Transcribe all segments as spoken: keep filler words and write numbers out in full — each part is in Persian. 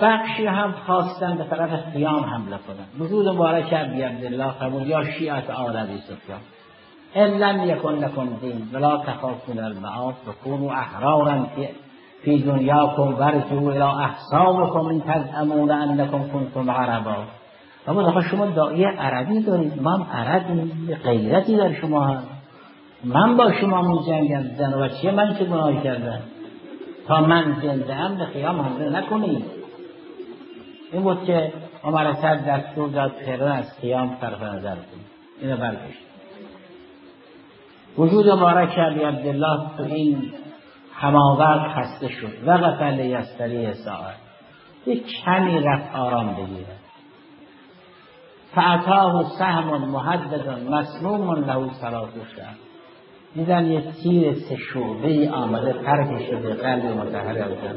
بخشی هم خواستن به طرف خیام حمله کنند. وجود مبارک ابی عبدالله فرمود یا شیعت آل ابی سفیان ان لم یکن لکم دین ولا تخافون المعاد فکونوا احرارا فی دنیاکم وارجعوا الی احسابکم ان تزعمون انکم کنتم عربا. اما آقا شما داعیه عربی دارید، ما هم عربیم، غیرتی در شما هست، من با شما می جنگم، زن و بچه من چه گناهی کردم تا من زنده ام به خیام حمله نکنید. این بود که عمر سعد دستور داد پیران از خیام طرف نظر کنید، اینو برگشت. وجود مبارک ابی عبدالله تو این هماورد خسته شد. وقف لیستریح ساعه، یک کمی رفت آرام بگیره. فأتاه سهم محدد مسموم له ثلاث شهر، دیدن یه تیر سه شعبه‌ای آمده پر شده قلب مطهر بزن.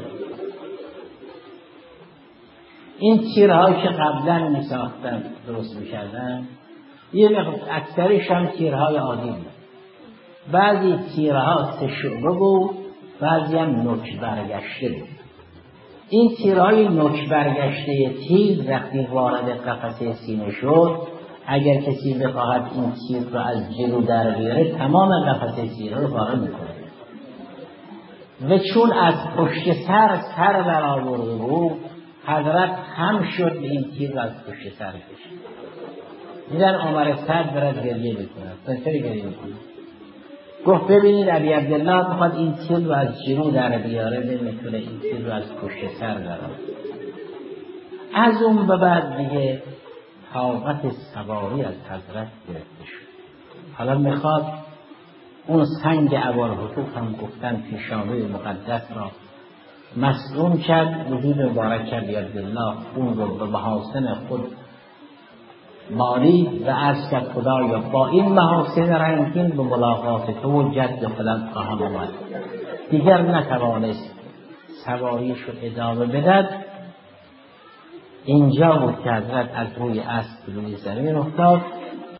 این تیرهایی که قبلا می ساختن درست می کردن یه اکثرش هم تیرهای عادی بود. بعضی تیرها سه شعبه بود، بعضی هم نوک برگشته بود. این تیرهای نوک برگشته تیر وقتی وارد قفسه سینه شد، اگر کسی بخواهد این تیر رو از جلو در بیاره تمام قفسه سینه رو پاره میکنه. و چون از پشت سر سر در آورده بود، حضرت هم شد به این تیر رو از پشت سر کشید. دیدن عمر سعد برد گریه میکنه. سنتری گریه میکنه. گفت ببینید ابی عبدالله بخواد این تیر رو از جلو در بیاره، نمیتونه این تیر رو از پشت سر در. از اون به بعد دیگه طاقت سواری از حضرت گرفته شد. حالا میخواد اون سنگ ابوالهتف هم گفتن پیشانه مقدس را مسئول کرد. وجود مبارک ابی عبدالله اون رو به محاسن خود مالی و عرض کرد خدایا با این محاسن رنگین به ملاقات تو و جد خودم خواهم آمد. دیگر نتوانست سواریش رو ادامه بدد. اینجا بود که حضرت از روی اسب روی زمین افتاد